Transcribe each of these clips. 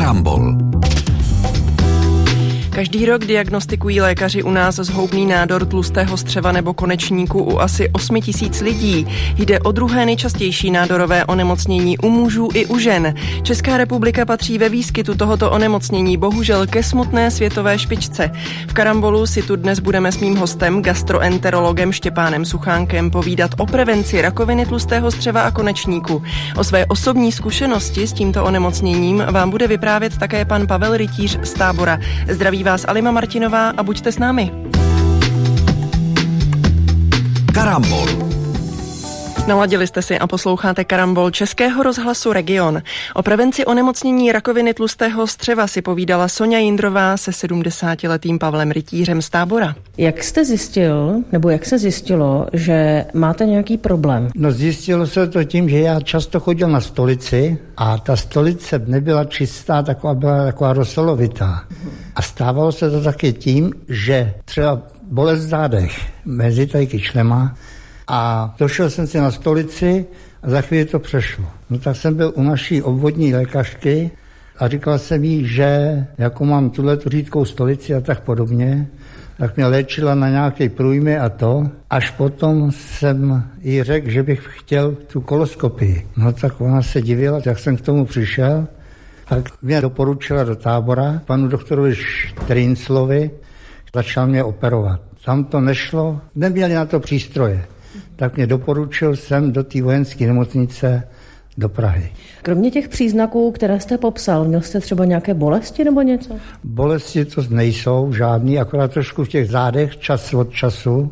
Karambol. Každý rok diagnostikují lékaři u nás zhoubný nádor tlustého střeva nebo konečníku u asi 8 000 lidí. Jde o druhé nejčastější nádorové onemocnění u mužů i u žen. Česká republika patří ve výskytu tohoto onemocnění bohužel ke smutné světové špičce. V Karambolu si tu dnes budeme s mým hostem, gastroenterologem Štěpánem Suchánkem, povídat o prevenci rakoviny tlustého střeva a konečníku. O své osobní zkušenosti s tímto onemocněním vám bude vyprávět také pan Pavel Rytíř z Tábora. Zdraví vás Alima Martinová a buďte s námi. Karambol. Naladili jste si a posloucháte Karambol Českého rozhlasu Region. O prevenci onemocnění rakoviny tlustého střeva si povídala Soňa Jindrová se 70letým Pavlem Rytířem z Tábora. Jak jste zjistil, nebo jak se zjistilo, že máte nějaký problém? No zjistilo se to tím, že já často chodil na stolici a ta stolice nebyla čistá, byla taková rosolovitá. A stávalo se to taky tím, že třeba bolest v zádech mezi tady kyčlema a došel jsem si na stolici a za chvíli to přešlo. No tak jsem byl u naší obvodní lékařky a říkal jsem jí, že jako mám tuhletu řídkou stolici a tak podobně, tak mě léčila na nějaké průjmy a to. Až potom jsem jí řekl, že bych chtěl tu koloskopii. No tak ona se divila, jak jsem k tomu přišel. Tak mě doporučila do Tábora panu doktorovi Štrínclovi, začal mě operovat. Tam to nešlo, neměli na to přístroje. Tak mě doporučil sem do té vojenské nemocnice do Prahy. Kromě těch příznaků, které jste popsal, měl jste třeba nějaké bolesti nebo něco? Bolesti to nejsou žádný, akorát trošku v těch zádech čas od času.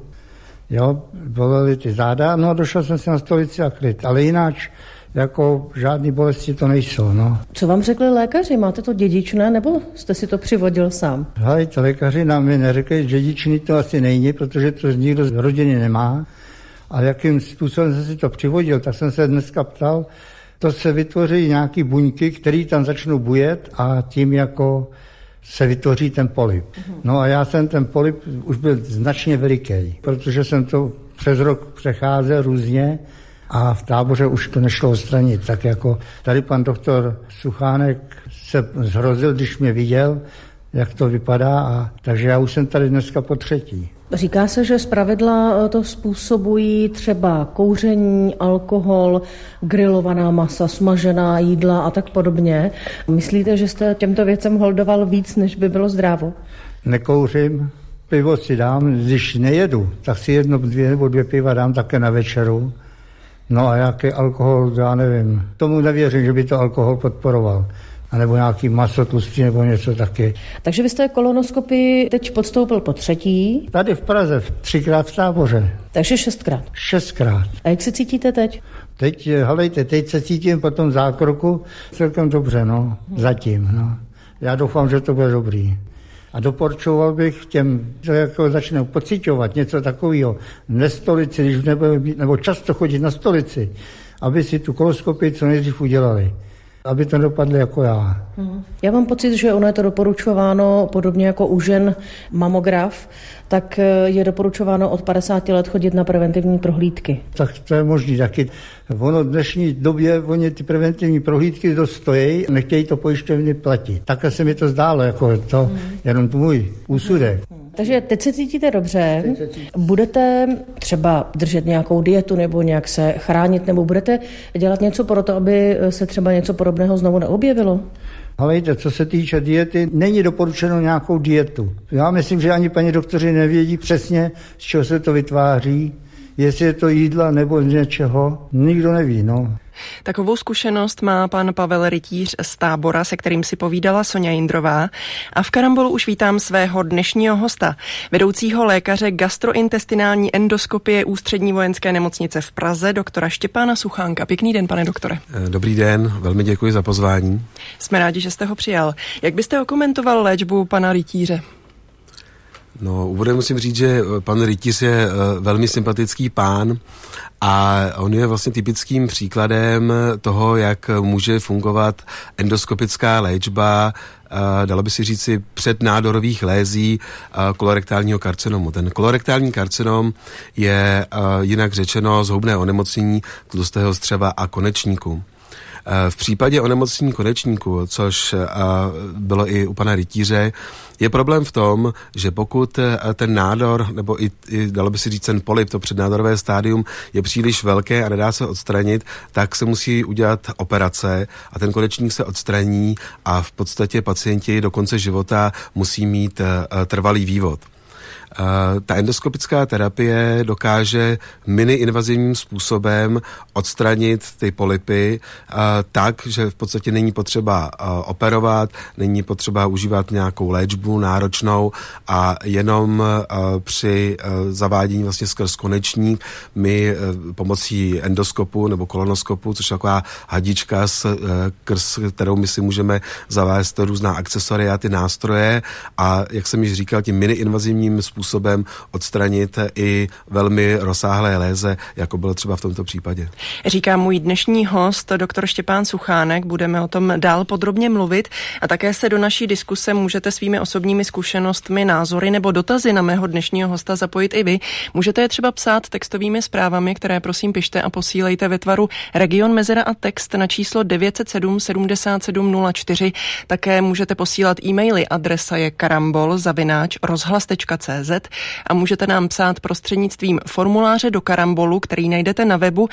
Jo, bolely ty záda, no došel jsem si na stolici a klid, ale jinak jako žádný bolesti to nejsou, no. Co vám řekli lékaři? Máte to dědičné, nebo jste si to přivodil sám? Hej, lékaři nám neřekli, že dědičný to asi není, protože to nikdo z rodiny nemá. A jakým způsobem jsem si to přivodil, tak jsem se dneska ptal, to se vytvoří nějaký buňky, které tam začnou bujet a tím jako se vytvoří ten polyp. No a já jsem ten polyp už byl značně veliký, protože jsem to přes rok přecházel různě a v Táboře už to nešlo odstranit. Tak jako tady pan doktor Suchánek se zhrozil, když mě viděl, jak to vypadá, a takže já už jsem tady dneska po třetí. Říká se, že zpravidla to způsobují třeba kouření, alkohol, grilovaná masa, smažená jídla a tak podobně. Myslíte, že jste těmto věcem holdoval víc, než by bylo zdrávo? Nekouřím, pivo si dám, když nejedu, tak si jedno, dvě piva dám také na večeru. No a jaký alkohol, já nevím. Tomu nevěřím, že by to alkohol podporoval. A nebo nějaký maso tlustý nebo něco taky. Takže vy jste kolonoskopii teď podstoupil po třetí? Tady v Praze, 3krát v Táboře. Takže 6krát? 6krát. A jak se cítíte teď? Teď se cítím po tom zákroku celkem dobře, no, zatím, no. Já doufám, že to bude dobrý. A doporučoval bych těm, že jako začnou pociťovat něco takového na stolici, když nebo často chodit na stolici, aby si tu koloskopii co nejdřív udělali. Aby to dopadlo jako já. Já mám pocit, že ono je to doporučováno podobně jako u žen mamograf, tak je doporučováno od 50 let chodit na preventivní prohlídky. Tak to je možný taky. Ono v dnešní době ty preventivní prohlídky dost stojí, nechtějí to pojišťovny platit. Takhle se mi to zdálo, jako to jenom můj úsudek. Takže teď se cítíte dobře, budete třeba držet nějakou dietu nebo nějak se chránit, nebo budete dělat něco pro to, aby se třeba něco podobného znovu neobjevilo? Ale co se týče diety, není doporučeno nějakou dietu. Já myslím, že ani paní doktoři nevědí přesně, z čeho se to vytváří, jestli je to jídla nebo něčeho, nikdo neví, no. Takovou zkušenost má pan Pavel Rytíř z Tábora, se kterým si povídala Soňa Jindrová. A v Karambolu už vítám svého dnešního hosta, vedoucího lékaře gastrointestinální endoskopie Ústřední vojenské nemocnice v Praze, doktora Štěpána Suchánka. Pěkný den, pane doktore. Dobrý den, velmi děkuji za pozvání. Jsme rádi, že jste ho přijal. Jak byste okomentoval léčbu pana Rytíře? No, úvodem musím říct, že pan Rytíř je velmi sympatický pán a on je vlastně typickým příkladem toho, jak může fungovat endoskopická léčba, dalo by si říci přednádorových lézí kolorektálního karcinomu. Ten kolorektální karcinom je jinak řečeno zhoubné onemocnění tlustého střeva a konečníku. V případě onemocnění konečníku, což bylo i u pana rytíře, je problém v tom, že pokud ten nádor, nebo i dalo by si říct ten polyp, to přednádorové stádium, je příliš velké a nedá se odstranit, tak se musí udělat operace a ten konečník se odstraní a v podstatě pacienti do konce života musí mít trvalý vývod. Ta endoskopická terapie dokáže mini-invazivním způsobem odstranit ty polypy tak, že v podstatě není potřeba operovat, není potřeba užívat nějakou léčbu náročnou a jenom při zavádění vlastně skrz konečník my pomocí endoskopu nebo kolonoskopu, což je taková hadička, skrz kterou my si můžeme zavést různá akcesoria, ty nástroje a jak jsem již říkal, tím mini-invazivním způsobem odstranit i velmi rozsáhlé léze, jako bylo třeba v tomto případě. Říká můj dnešní host, doktor Štěpán Suchánek. Budeme o tom dál podrobně mluvit a také se do naší diskuse můžete svými osobními zkušenostmi, názory nebo dotazy na mého dnešního hosta zapojit i vy. Můžete je třeba psát textovými zprávami, které prosím pište a posílejte ve tvaru Region, mezera a text na číslo 907 77 04. Také můžete posílat e-maily, adresa je karambol@rozhlas.cz a můžete nám psát prostřednictvím formuláře do karambolu, který najdete na webu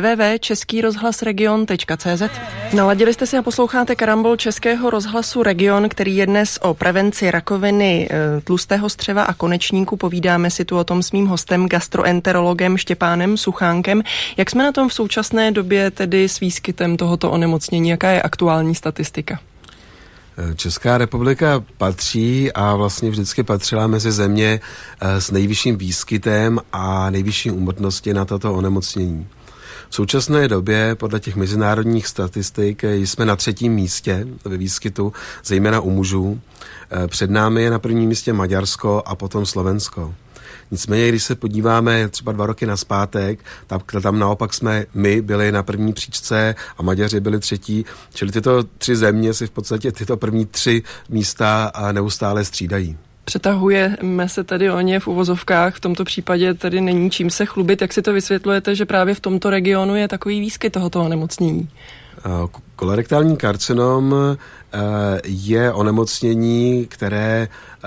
www.českýrozhlasregion.cz. Naladili jste si a posloucháte Karambol Českého rozhlasu Region, který je dnes o prevenci rakoviny tlustého střeva a konečníku. Povídáme si tu o tom s mým hostem, gastroenterologem Štěpánem Suchánkem. Jak jsme na tom v současné době tedy s výskytem tohoto onemocnění? Jaká je aktuální statistika? Česká republika patří a vlastně vždycky patřila mezi země s nejvyšším výskytem a nejvyšší úmrtností na toto onemocnění. V současné době podle těch mezinárodních statistik jsme na 3. místě ve výskytu, zejména u mužů. Před námi je na 1. místě Maďarsko a potom Slovensko. Nicméně, když se podíváme třeba 2 roky nazpátek, tam naopak jsme my byli na 1. příčce a Maďaři byli 3. Čili tyto 3 země si v podstatě tyto první 3 místa neustále střídají. Přetahujeme se tedy o ně v uvozovkách, v tomto případě tedy není čím se chlubit. Jak si to vysvětlujete, že právě v tomto regionu je takový výskyt tohoto onemocnění? Kolorektální karcinom je onemocnění, které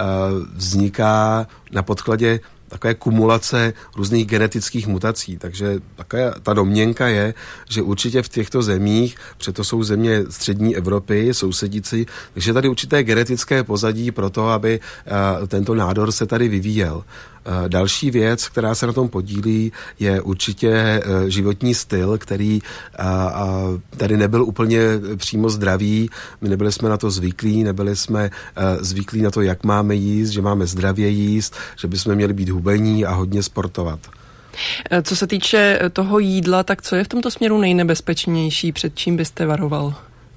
vzniká na podkladě takové kumulace různých genetických mutací. Takže ta domněnka je, že určitě v těchto zemích, proto jsou země střední Evropy, sousedící, takže tady určité genetické pozadí pro to, aby tento nádor se tady vyvíjel. Další věc, která se na tom podílí, je určitě životní styl, který tady nebyl úplně přímo zdravý. My nebyli jsme na to zvyklí, nebyli jsme zvyklí na to, jak máme jíst, že máme zdravě jíst, že bychom měli být hubení a hodně sportovat. Co se týče toho jídla, tak co je v tomto směru nejnebezpečnější, před čím byste varoval?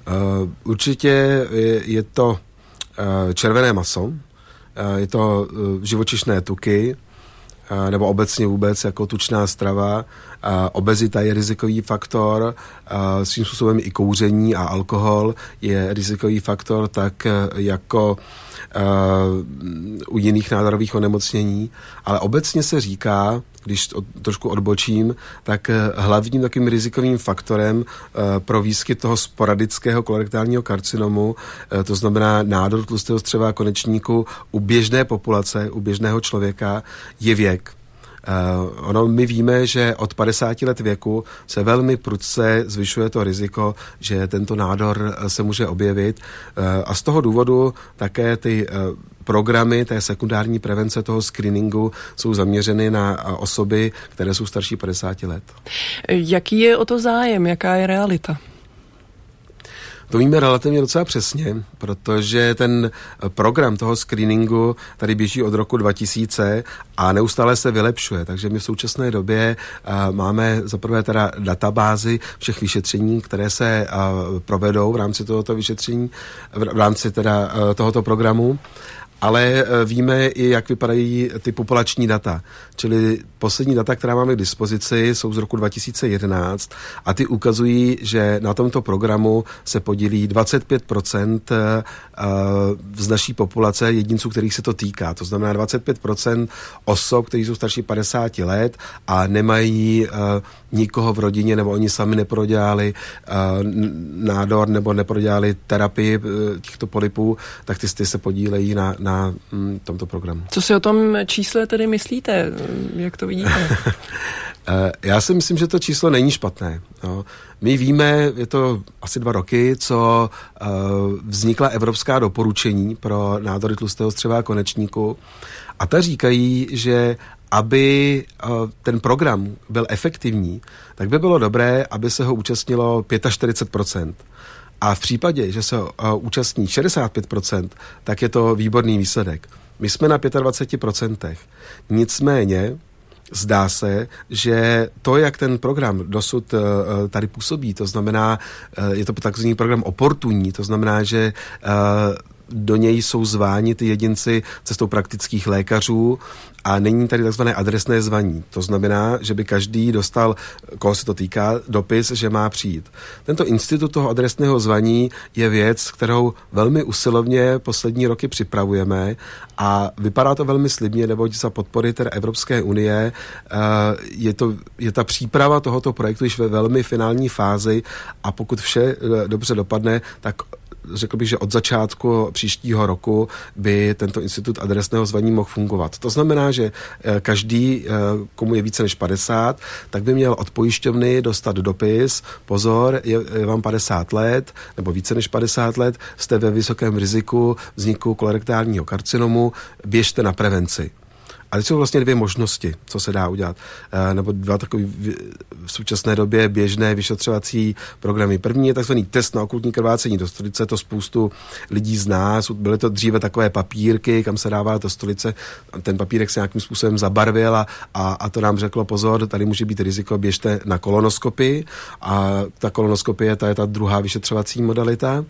Určitě je to červené maso, je to živočišné tuky, nebo obecně vůbec jako tučná strava. Obezita je rizikový faktor, svým způsobem i kouření a alkohol je rizikový faktor, tak jako u jiných nádorových onemocnění. Ale obecně se říká, když trošku odbočím, tak hlavním takovým rizikovým faktorem pro výskyt toho sporadického kolorektálního karcinomu, to znamená nádor tlustého střeva a konečníku u běžné populace, u běžného člověka, je věk. My víme, že od 50 let věku se velmi prudce zvyšuje to riziko, že tento nádor se může objevit a z toho důvodu také ty programy té sekundární prevence toho screeningu jsou zaměřeny na osoby, které jsou starší 50 let. Jaký je o to zájem? Jaká je realita? To víme relativně docela přesně, protože ten program toho screeningu tady běží od roku 2000 a neustále se vylepšuje, takže my v současné době máme zaprvé teda databázi všech vyšetření, které se provedou v rámci tohoto vyšetření, v rámci teda tohoto programu. ale víme i, jak vypadají ty populační data. Čili poslední data, která máme k dispozici, jsou z roku 2011 a ty ukazují, že na tomto programu se podílí 25% z naší populace jedinců, kterých se to týká. To znamená 25% osob, kteří jsou starší 50 let a nemají nikoho v rodině, nebo oni sami neprodělali nádor nebo neprodělali terapii těchto polypů, tak ty se podílejí na tomto programu. Co si o tom čísle tedy myslíte? Jak to vidíte? Já si myslím, že to číslo není špatné. No. My víme, je to asi 2 roky, co vznikla evropská doporučení pro nádory tlustého střeva a konečníku a ta říkají, že aby ten program byl efektivní, tak by bylo dobré, aby se ho účastnilo 45%. A v případě, že se účastní 65%, tak je to výborný výsledek. My jsme na 25%. Nicméně zdá se, že to, jak ten program dosud tady působí, to znamená, je to takzvaný program oportunní, to znamená, že do něj jsou zváni ty jedinci cestou praktických lékařů a není tady takzvané adresné zvaní. To znamená, že by každý dostal, koho se to týká, dopis, že má přijít. Tento institut toho adresného zvaní je věc, kterou velmi usilovně poslední roky připravujeme a vypadá to velmi slibně, neboť za podpory té Evropské unie je ta příprava tohoto projektu již ve velmi finální fázi a pokud vše dobře dopadne, tak řekl bych, že od začátku příštího roku by tento institut adresného zvaní mohl fungovat. To znamená, že každý, komu je více než 50, tak by měl od pojišťovny dostat dopis, pozor, je vám 50 let, nebo více než 50 let, jste ve vysokém riziku vzniku kolorektálního karcinomu, běžte na prevenci. A teď jsou vlastně 2 možnosti, co se dá udělat. Nebo 2 takové v současné době běžné vyšetřovací programy. První je takzvaný test na okultní krvácení do stolice, to spoustu lidí zná. Byly to dříve takové papírky, kam se dává do stolice. Ten papírek se nějakým způsobem zabarvil a to nám řeklo, pozor, tady může být riziko, běžte na kolonoskopii. A ta kolonoskopie, ta je ta druhá vyšetřovací modalita.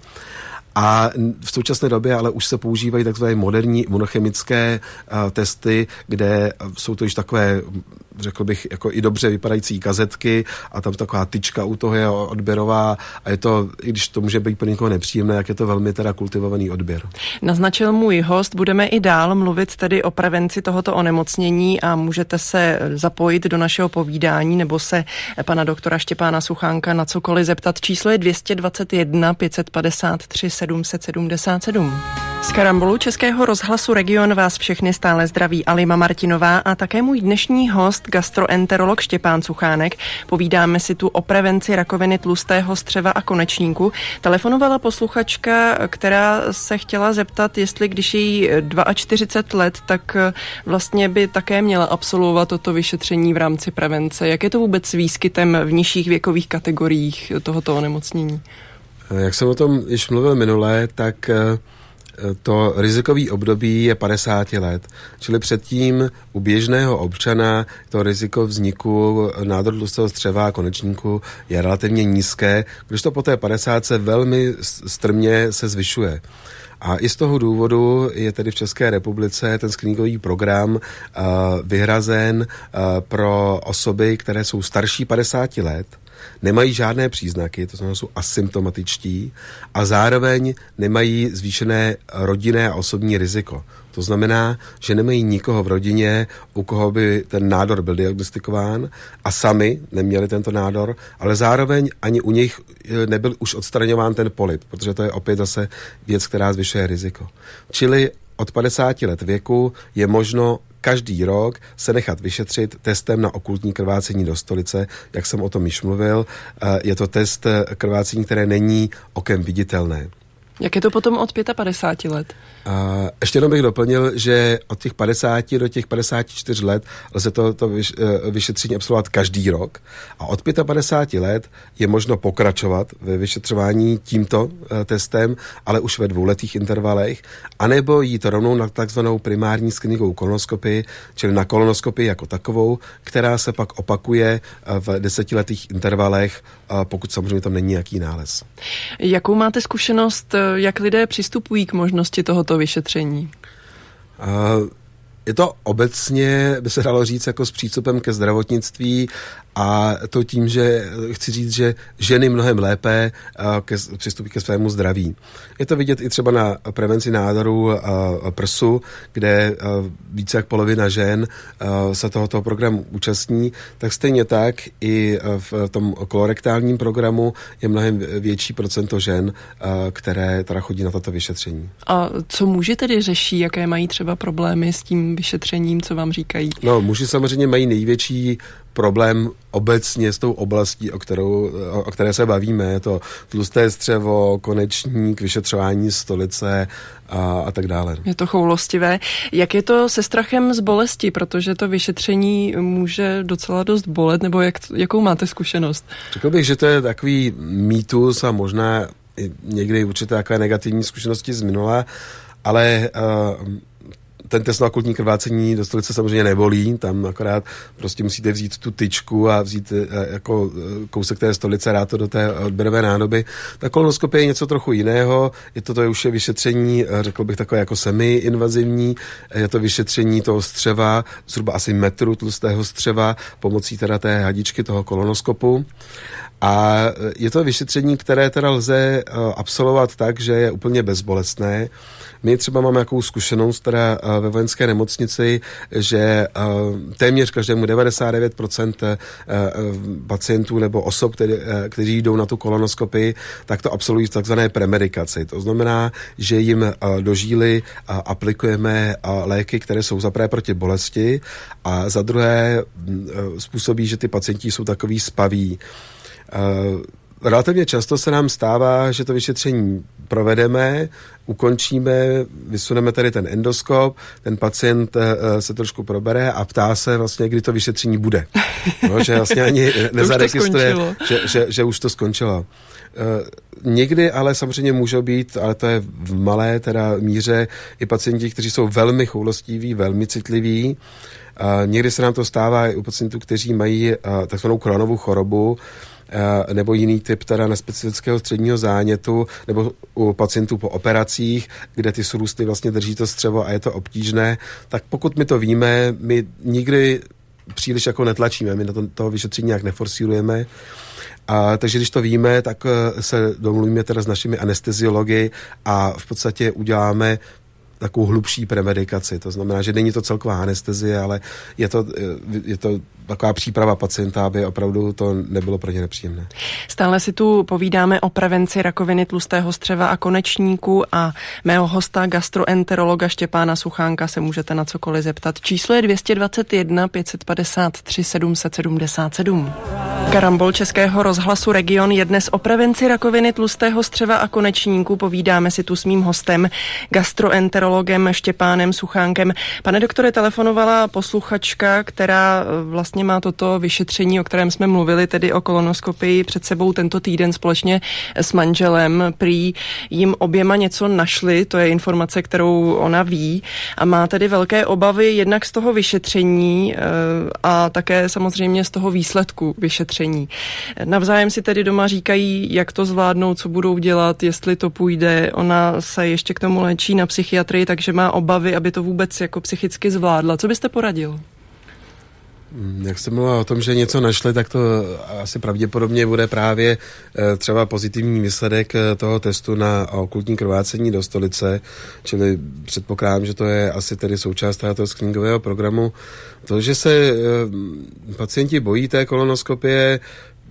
A v současné době ale už se používají takové moderní imunochemické testy, kde jsou to již takové, řekl bych, jako i dobře vypadající kazetky a tam taková tyčka u toho je odběrová a je to, i když to může být pro někoho nepříjemné, jak je to velmi teda kultivovaný odběr. Naznačil můj host, budeme i dál mluvit tedy o prevenci tohoto onemocnění a můžete se zapojit do našeho povídání nebo se pana doktora Štěpána Suchánka na cokoliv zeptat. Číslo je 221 553 777. Z Karambolu Českého rozhlasu Region vás všechny stále zdraví Alima Martinová a také můj dnešní host, gastroenterolog Štěpán Suchánek. Povídáme si tu o prevenci rakoviny tlustého střeva a konečníku. Telefonovala posluchačka, která se chtěla zeptat, jestli když je jí 42 let, tak vlastně by také měla absolvovat toto vyšetření v rámci prevence. Jak je to vůbec s výskytem v nižších věkových kategoriích tohoto onemocnění? Jak jsem o tom již mluvil minule, tak to rizikový období je 50 let. Čili předtím u běžného občana to riziko vzniku nádoru tlustého střeva a konečníku je relativně nízké, když to po té 50 se velmi strmě se zvyšuje. A i z toho důvodu je tedy v České republice ten screeningový program vyhrazen pro osoby, které jsou starší 50 let, nemají žádné příznaky, to znamená, jsou asymptomatičtí a zároveň nemají zvýšené rodinné a osobní riziko. To znamená, že nemají nikoho v rodině, u koho by ten nádor byl diagnostikován a sami neměli tento nádor, ale zároveň ani u nich nebyl už odstraňován ten polyp, protože to je opět zase věc, která zvyšuje riziko. Čili od 50 let věku je možno každý rok se nechat vyšetřit testem na okultní krvácení do stolice, jak jsem o tom již mluvil. Je to test krvácení, které není okem viditelné. Jak je to potom od 55 let? Ještě jenom bych doplnil, že od těch 50 do těch 54 let lze to vyšetření absolvovat každý rok a od 55 let je možno pokračovat ve vyšetřování tímto testem, ale už ve 2letých intervalech, anebo jít rovnou na takzvanou primární screeningovou kolonoskopii, čili na kolonoskopii jako takovou, která se pak opakuje v 10letých intervalech, pokud samozřejmě tam není nějaký nález. Jakou máte zkušenost, jak lidé přistupují k možnosti tohoto vyšetření? Je to obecně, by se dalo říct, jako s přístupem ke zdravotnictví a to tím, že chci říct, že ženy mnohem lépe přistupují ke svému zdraví. Je to vidět i třeba na prevenci nádorů prsu, kde více jak polovina žen se tohoto programu účastní, tak stejně tak i v tom kolorektálním programu je mnohem větší procento žen, které teda chodí na toto vyšetření. A co muži tedy řeší, jaké mají třeba problémy s tím vyšetřením, co vám říkají? No, muži samozřejmě mají největší problém obecně s tou oblastí, o které se bavíme. Je to tlusté střevo, konečník, vyšetřování stolice a tak dále. Je to choulostivé. Jak je to se strachem z bolesti? Protože to vyšetření může docela dost bolet, nebo jakou máte zkušenost? Řekl bych, že to je takový mýtus a možná někdy určitě takové negativní zkušenosti z minula, ale ten test na okultní krvácení do stolice samozřejmě nebolí, tam akorát prostě musíte vzít tu tyčku a vzít jako kousek té stolice, dát to do té odběrové nádoby. Ta kolonoskopie je něco trochu jiného, to je už vyšetření, řekl bych takové jako semi-invazivní, je to vyšetření toho střeva, zhruba asi metru tlustého střeva, pomocí teda té hadičky toho kolonoskopu. A je to vyšetření, které teda lze absolvovat tak, že je úplně bezbolestné. My třeba máme jakou zkušenost teda ve vojenské nemocnici, že téměř každému 99% pacientů nebo osob, kteří jdou na tu kolonoskopii, tak to absolvují v takzvané premedikaci. To znamená, že jim do žíly aplikujeme léky, které jsou za prvé proti bolesti a za druhé způsobí, že ty pacienti jsou takový spaví. Relativně často se nám stává, že to vyšetření provedeme, ukončíme, vysuneme tady ten endoskop, ten pacient se trošku probere a ptá se vlastně, kdy to vyšetření bude. No, že vlastně ani nezaregistruje, že už to skončilo. Někdy ale samozřejmě můžou být, ale to je v malé teda míře, i pacienti, kteří jsou velmi choulostiví, velmi citliví. Někdy se nám to stává i u pacientů, kteří mají takzvanou Crohnovu chorobu, nebo jiný typ teda nespecifického středního zánětu, nebo u pacientů po operacích, kde ty srůsty vlastně drží to střevo a je to obtížné, tak pokud my to víme, my nikdy příliš jako netlačíme, my na toho vyšetření nějak neforsírujeme. Takže když to víme, tak se domluvíme teda s našimi anesteziology a v podstatě uděláme takovou hlubší premedikaci. To znamená, že není to celková anestezie, ale je to taková příprava pacienta, aby opravdu to nebylo pro ně nepříjemné. Stále si tu povídáme o prevenci rakoviny tlustého střeva a konečníku a mého hosta gastroenterologa Štěpána Suchánka se můžete na cokoliv zeptat. Číslo je 221 553 777. Karambol Českého rozhlasu Region je dnes o prevenci rakoviny tlustého střeva a konečníku. Povídáme si tu s mým hostem, gastroenterologem Štěpánem Suchánkem. Pane doktore, telefonovala posluchačka, která vlastně má toto vyšetření, o kterém jsme mluvili, tedy o kolonoskopii, před sebou tento týden společně s manželem. Prý jim oběma něco našli, to je informace, kterou ona ví, a má tedy velké obavy jednak z toho vyšetření a také samozřejmě z toho výsledku vyšetření. Navzájem si tedy doma říkají, jak to zvládnou, co budou dělat, jestli to půjde. Ona se ještě k tomu léčí na psychiatrii, takže má obavy, aby to vůbec jako psychicky zvládla. Co byste poradil? Jak jste mluvila o tom, že něco našli, tak to asi pravděpodobně bude právě třeba pozitivní výsledek toho testu na okultní krvácení do stolice, čili předpokládám, že to je asi tedy součást toho screeningového programu. To, že se pacienti bojí té kolonoskopie,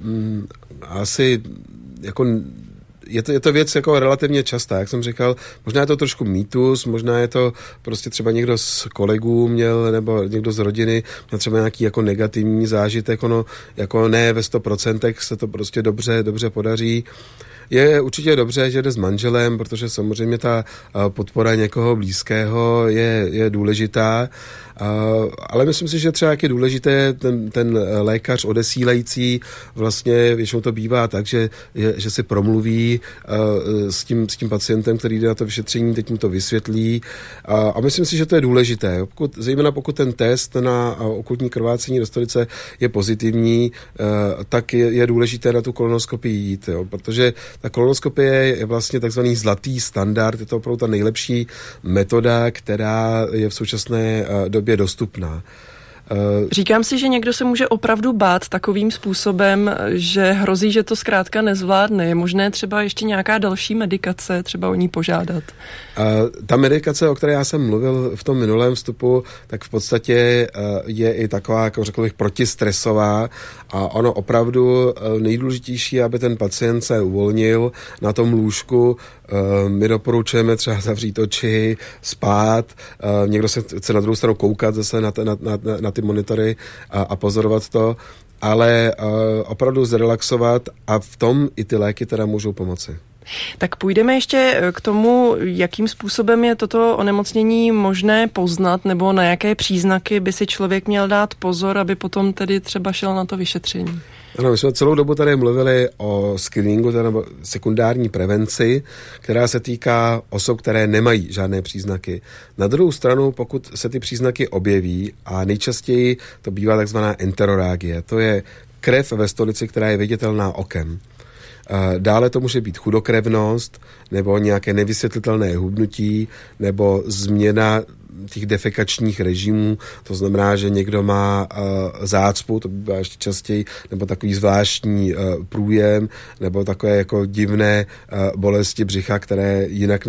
asi jako je to věc jako relativně častá, jak jsem říkal, možná je to trošku mýtus, možná je to prostě třeba někdo z kolegů měl, nebo někdo z rodiny měl třeba nějaký jako negativní zážitek, jako ne ve 100% se to prostě dobře podaří. Je určitě dobře, že jde s manželem, protože samozřejmě ta podpora někoho blízkého je důležitá. Ale myslím si, že třeba jak je důležité ten lékař odesílající, vlastně většinou to bývá tak, že si promluví s tím pacientem, který jde na to vyšetření, teď mu to vysvětlí. A myslím si, že to je důležité. Zejména pokud ten test na okultní krvácení do stolice je pozitivní, tak je důležité na tu kolonoskopii jít, jo? Protože ta kolonoskopie je vlastně takzvaný zlatý standard, je to opravdu ta nejlepší metoda, která je v současné době dostupná. Říkám si, že někdo se může opravdu bát takovým způsobem, že hrozí, že to zkrátka nezvládne. Je možné třeba ještě nějaká další medikace, třeba o ní požádat? Ta medikace, o které já jsem mluvil v tom minulém vstupu, tak v podstatě je i taková, jako řekl bych, protistresová a ono opravdu nejdůležitější, aby ten pacient se uvolnil na tom lůžku. My doporučujeme třeba zavřít oči, spát, někdo se chce na druhou stranu koukat zase na ty monitory a pozorovat to, ale opravdu zrelaxovat a v tom i ty léky teda můžou pomoci. Tak půjdeme ještě k tomu, jakým způsobem je toto onemocnění možné poznat, nebo na jaké příznaky by si člověk měl dát pozor, aby potom tedy třeba šel na to vyšetření. Ano, my jsme celou dobu tady mluvili o screeningu, nebo sekundární prevenci, která se týká osob, které nemají žádné příznaky. Na druhou stranu, pokud se ty příznaky objeví, a nejčastěji to bývá takzvaná enterorágie, to je krev ve stolici, která je viditelná okem. Dále to může být chudokrevnost, nebo nějaké nevysvětlitelné hubnutí, nebo změna těch defekačních režimů, to znamená, že někdo má zácpu, to bývá ještě častěji, nebo takový zvláštní průjem, nebo takové jako divné bolesti břicha, které jinak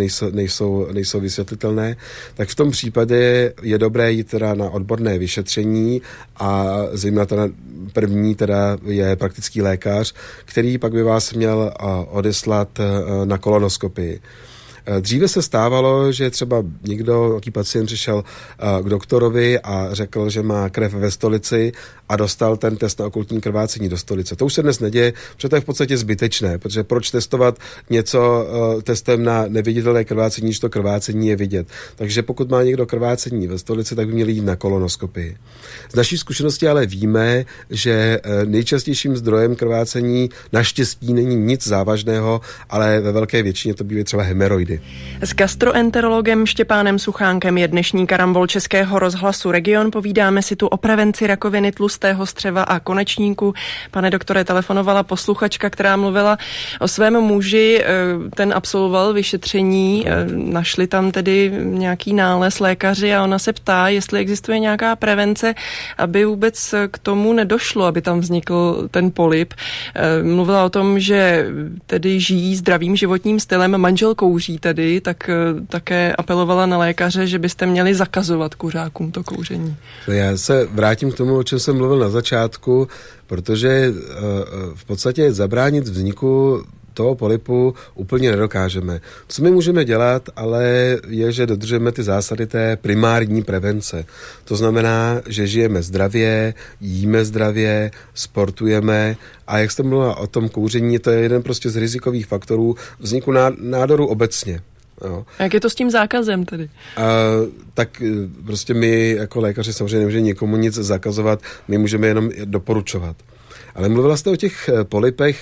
nejsou vysvětlitelné. Tak v tom případě je dobré jít teda na odborné vyšetření a zejména teda první teda je praktický lékař, který pak by vás měl odeslat na kolonoskopii. Dříve se stávalo, že třeba nějaký pacient přišel k doktorovi a řekl, že má krev ve stolici a dostal ten test na okultní krvácení do stolice. To už se dnes neděje, protože to je v podstatě zbytečné, protože proč testovat něco testem na neviditelné krvácení, když to krvácení je vidět. Takže pokud má někdo krvácení ve stolici, tak by měl jít na kolonoskopii. Z naší zkušenosti ale víme, že nejčastějším zdrojem krvácení naštěstí není nic závažného, ale ve velké většině to bývají třeba hemoroidy. S gastroenterologem Štěpánem Suchánkem je dnešní karambol Českého rozhlasu Region. Povídáme si tu o prevenci rakoviny tlustého střeva a konečníku. Pane doktore, telefonovala posluchačka, která mluvila o svém muži. Ten absolvoval vyšetření, našli tam tedy nějaký nález lékaři a ona se ptá, jestli existuje nějaká prevence, aby vůbec k tomu nedošlo, aby tam vznikl ten polyp. Mluvila o tom, že tedy žijí zdravým životním stylem, manžel kouří tedy, tak také apelovala na lékaře, že byste měli zakazovat kuřákům to kouření. Já se vrátím k tomu, o čem jsem mluvil na začátku, protože v podstatě zabránit vzniku toho polypu úplně nedokážeme. Co my můžeme dělat, ale je, že dodržujeme ty zásady té primární prevence. To znamená, že žijeme zdravě, jíme zdravě, sportujeme a jak jste mluvila o tom kouření, to je jeden prostě z rizikových faktorů vzniku nádoru obecně. Jo. A jak je to s tím zákazem tedy? Tak prostě my jako lékaři samozřejmě nemůžeme nikomu nic zakazovat, my můžeme jenom doporučovat. Ale mluvila jste o těch polypech.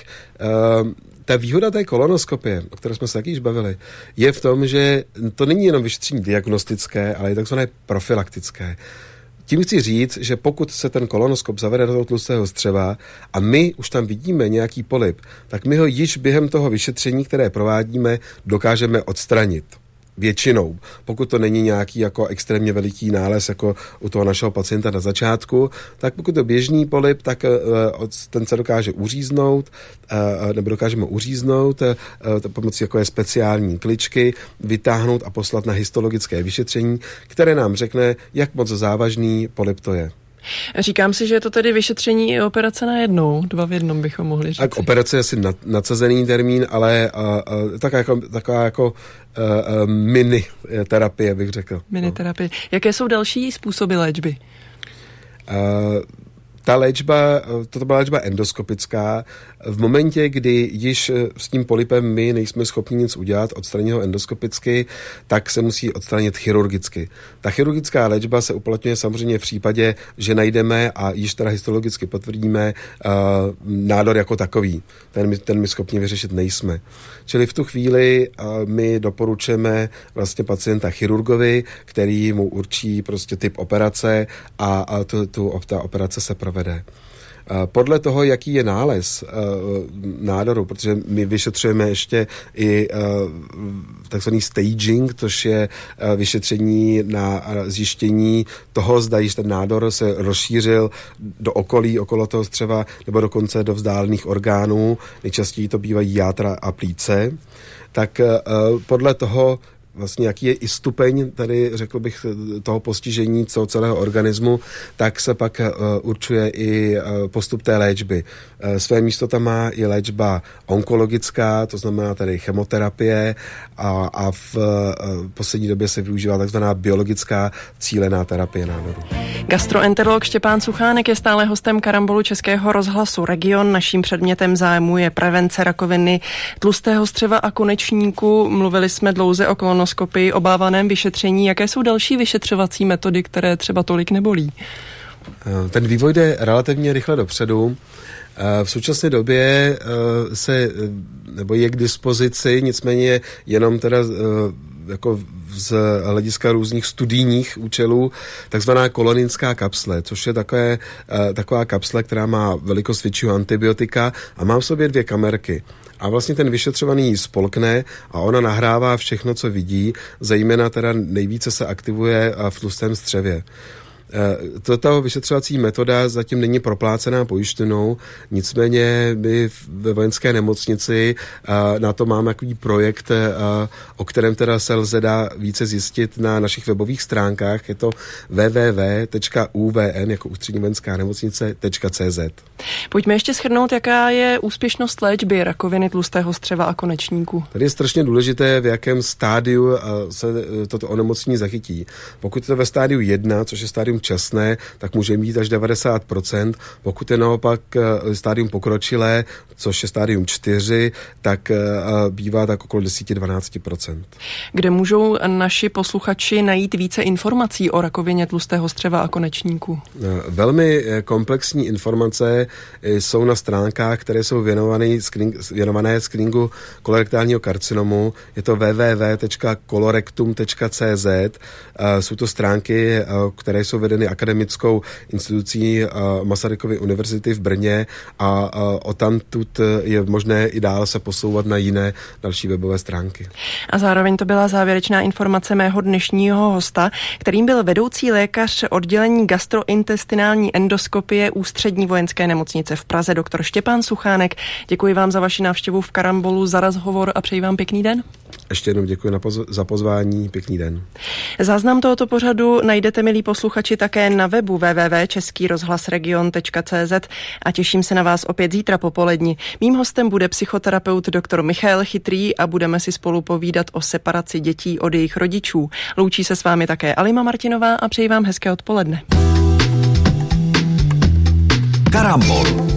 Ta výhoda té kolonoskopie, o které jsme se taky již bavili, je v tom, že to není jenom vyšetření diagnostické, ale je takzvané profilaktické. Tím chci říct, že pokud se ten kolonoskop zavede do toho tlustého střeva a my už tam vidíme nějaký polyp, tak my ho již během toho vyšetření, které provádíme, dokážeme odstranit. Většinou. Pokud to není nějaký jako extrémně veliký nález, jako u toho našeho pacienta na začátku, tak pokud to běžný polyp, tak ten se dokáže uříznout, nebo dokážeme uříznout pomocí takové speciální kličky, vytáhnout a poslat na histologické vyšetření, které nám řekne, jak moc závažný polyp to je. Říkám si, že je to tedy vyšetření i operace na jednou, 2 v 1 bychom mohli říct. Tak operace je asi nadsazený termín, ale taková jako mini terapie, bych řekl. Mini terapie. Jaké jsou další způsoby léčby? Ta léčba, toto byla léčba endoskopická. V momentě, kdy již s tím polypem my nejsme schopni nic udělat, odstranit ho endoskopicky, tak se musí odstranit chirurgicky. Ta chirurgická léčba se uplatňuje samozřejmě v případě, že najdeme a již teda histologicky potvrdíme nádor jako takový. Ten my schopni vyřešit nejsme. Čili v tu chvíli my doporučujeme vlastně pacienta chirurgovi, který mu určí prostě typ operace a ta operace se provede. Podle toho, jaký je nález nádoru, protože my vyšetřujeme ještě i takzvaný staging, což je vyšetření na zjištění toho, zda již ten nádor se rozšířil do okolí, okolo toho střeva, nebo dokonce do vzdálených orgánů. Nejčastěji to bývají játra a plíce. Tak podle toho vlastně jaký je i stupeň, tady řekl bych, toho postižení celého organismu, tak se pak určuje i postup té léčby. Své místo tam má i léčba onkologická, to znamená tady chemoterapie a v poslední době se využívá takzvaná biologická cílená terapie nádoru. Gastroenterolog Štěpán Suchánek je stále hostem Karambolu Českého rozhlasu Region. Naším předmětem zájmu je prevence rakoviny tlustého střeva a konečníku. Mluvili jsme dlouze o kolonoskopii, obávaném vyšetření. Jaké jsou další vyšetřovací metody, které třeba tolik nebolí? Ten vývoj jde relativně rychle dopředu. V současné době je k dispozici, nicméně jenom teda jako z hlediska různých studijních účelů, takzvaná koloninská kapsle, což je taková kapsle, která má velikost většího antibiotika a má v sobě 2 kamerky. A vlastně ten vyšetřovaný ji spolkne a ona nahrává všechno, co vidí, zejména teda nejvíce se aktivuje v tlustém střevě. Tato vyšetřovací metoda zatím není proplácená pojištěnou, nicméně my ve vojenské nemocnici na to máme takový projekt, o kterém teda se dá více zjistit na našich webových stránkách. Je to www.uvn jako ústřední vojenská nemocnice.cz. Pojďme ještě shrnout, jaká je úspěšnost léčby rakoviny tlustého střeva a konečníku. Tady je strašně důležité, v jakém stádiu se toto onemocnění zachytí. Pokud je to ve stádiu 1, což je stádium časné, tak může mít až 90%. Pokud je naopak stádium pokročilé, což je stádium 4, tak bývá tak okolo 10-12%. Kde můžou naši posluchači najít více informací o rakovině tlustého střeva a konečníku? Velmi komplexní informace jsou na stránkách, které jsou věnované screeningu kolorektálního karcinomu. Je to www.colorectum.cz. Jsou to stránky, které jsou vedeny akademickou institucí Masarykovy univerzity v Brně a odtamtud je možné i dál se posouvat na jiné další webové stránky. A zároveň to byla závěrečná informace mého dnešního hosta, kterým byl vedoucí lékař oddělení gastrointestinální endoskopie Ústřední vojenské nemocnice v Praze, doktor Štěpán Suchánek. Děkuji vám za vaši návštěvu v Karambolu, za rozhovor a přeji vám pěkný den. Ještě jednou děkuji za pozvání, pěkný den. Záznam tohoto pořadu najdete, milí posluchači, také na webu www.českýrozhlasregion.cz a těším se na vás opět zítra popoledni. Mým hostem bude psychoterapeut dr. Michael Chytrý a budeme si spolu povídat o separaci dětí od jejich rodičů. Loučí se s vámi také Alima Martinová a přeji vám hezké odpoledne. Karambol.